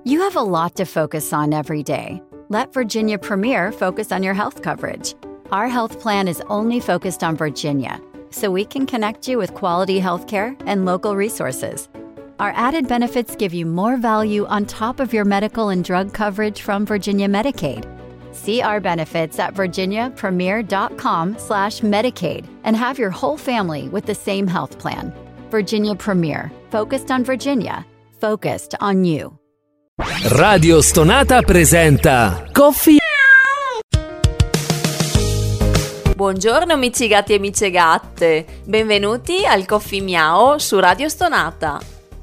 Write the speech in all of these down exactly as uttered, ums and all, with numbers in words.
You have a lot to focus on every day. Let Virginia Premier focus on your health coverage. Our health plan is only focused on Virginia, so we can connect you with quality healthcare and local resources. Our added benefits give you more value on top of your medical and drug coverage from Virginia Medicaid. See our benefits at virginiapremier.com slash Medicaid and have your whole family with the same health plan. Virginia Premier, focused on Virginia, focused on you. Radio Stonata presenta Coffee. Buongiorno amici gatti e amiche gatte, benvenuti al Coffee Miao su Radio Stonata.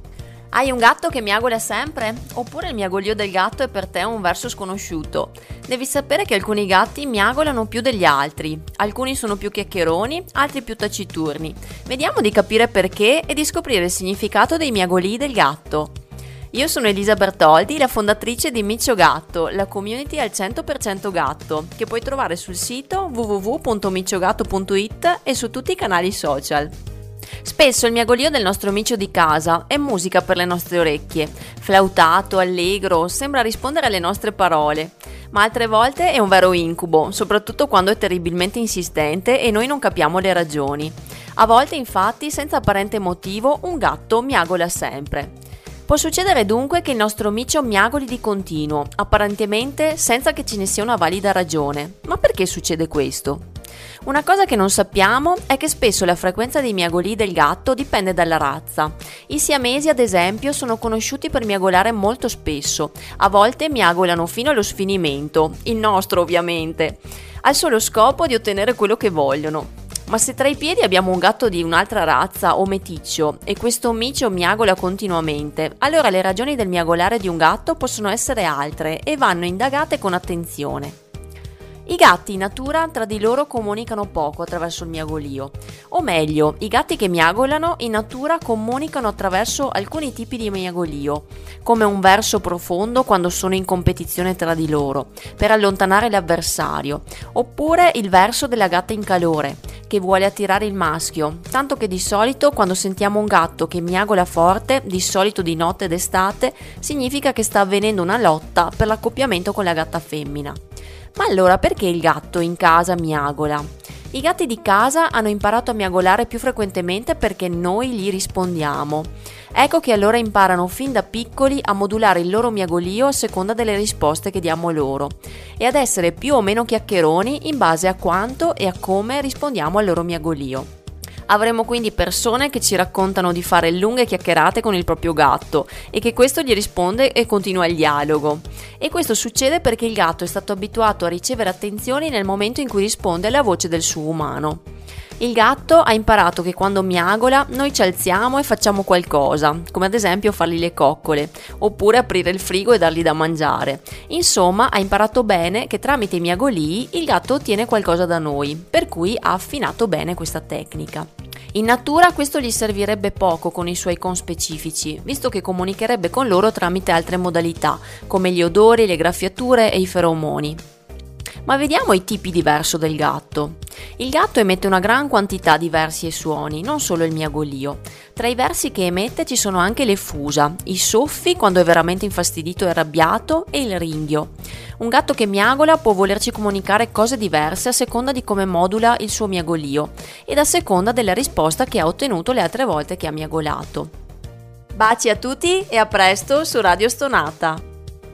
Hai un gatto che miagola sempre? Oppure il miagolio del gatto è per te un verso sconosciuto? Devi sapere che alcuni gatti miagolano più degli altri, alcuni sono più chiacchieroni, altri più taciturni. Vediamo di capire perché e di scoprire il significato dei miagolii del gatto. Io sono Elisa Bertoldi, la fondatrice di Micio Gatto, la community al cento per cento gatto, che puoi trovare sul sito w w w punto miciogatto punto i t e su tutti i canali social. Spesso il miagolio del nostro micio di casa è musica per le nostre orecchie, flautato, allegro, sembra rispondere alle nostre parole, ma altre volte è un vero incubo, soprattutto quando è terribilmente insistente e noi non capiamo le ragioni. A volte, infatti, senza apparente motivo, un gatto miagola sempre. Può succedere dunque che il nostro micio miagoli di continuo, apparentemente senza che ce ne sia una valida ragione. Ma perché succede questo? Una cosa che non sappiamo è che spesso la frequenza dei miagolii del gatto dipende dalla razza. I siamesi, ad esempio, sono conosciuti per miagolare molto spesso. A volte miagolano fino allo sfinimento, il nostro ovviamente, al solo scopo di ottenere quello che vogliono. Ma se tra i piedi abbiamo un gatto di un'altra razza o meticcio e questo micio miagola continuamente, allora le ragioni del miagolare di un gatto possono essere altre e vanno indagate con attenzione. I gatti in natura tra di loro comunicano poco attraverso il miagolio, o meglio, i gatti che miagolano in natura comunicano attraverso alcuni tipi di miagolio, come un verso profondo quando sono in competizione tra di loro, per allontanare l'avversario, oppure il verso della gatta in calore, che vuole attirare il maschio, tanto che di solito quando sentiamo un gatto che miagola forte, di solito di notte d'estate, significa che sta avvenendo una lotta per l'accoppiamento con la gatta femmina. Ma allora perché il gatto in casa miagola? I gatti di casa hanno imparato a miagolare più frequentemente perché noi gli rispondiamo. Ecco che allora imparano fin da piccoli a modulare il loro miagolio a seconda delle risposte che diamo loro e ad essere più o meno chiacchieroni in base a quanto e a come rispondiamo al loro miagolio. Avremo quindi persone che ci raccontano di fare lunghe chiacchierate con il proprio gatto e che questo gli risponde e continua il dialogo. E questo succede perché il gatto è stato abituato a ricevere attenzioni nel momento in cui risponde alla voce del suo umano. Il gatto ha imparato che quando miagola noi ci alziamo e facciamo qualcosa, come ad esempio fargli le coccole, oppure aprire il frigo e dargli da mangiare. Insomma, ha imparato bene che tramite i miagolii il gatto ottiene qualcosa da noi, per cui ha affinato bene questa tecnica. In natura questo gli servirebbe poco con i suoi conspecifici, visto che comunicherebbe con loro tramite altre modalità, come gli odori, le graffiature e i feromoni. Ma vediamo i tipi di verso del gatto. Il gatto emette una gran quantità di versi e suoni, non solo il miagolio. Tra i versi che emette ci sono anche le fusa, i soffi quando è veramente infastidito e arrabbiato e il ringhio. Un gatto che miagola può volerci comunicare cose diverse a seconda di come modula il suo miagolio ed a seconda della risposta che ha ottenuto le altre volte che ha miagolato. Baci a tutti e a presto su Radio Stonata!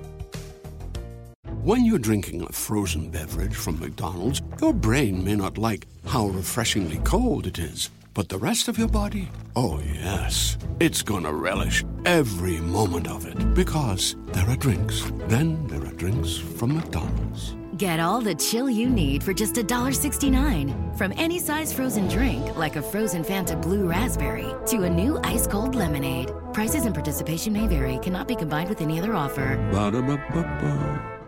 When you're drinking a frozen beverage from McDonald's, your brain may not like how refreshingly cold it is. But the rest of your body? Oh yes, it's gonna relish every moment of it. Because there are drinks. Then there are drinks from McDonald's. Get all the chill you need for just one sixty-nine. From any size frozen drink, like a frozen Fanta Blue Raspberry, to a new ice-cold lemonade. Prices and participation may vary. Cannot be combined with any other offer. Ba-da-ba-ba-ba.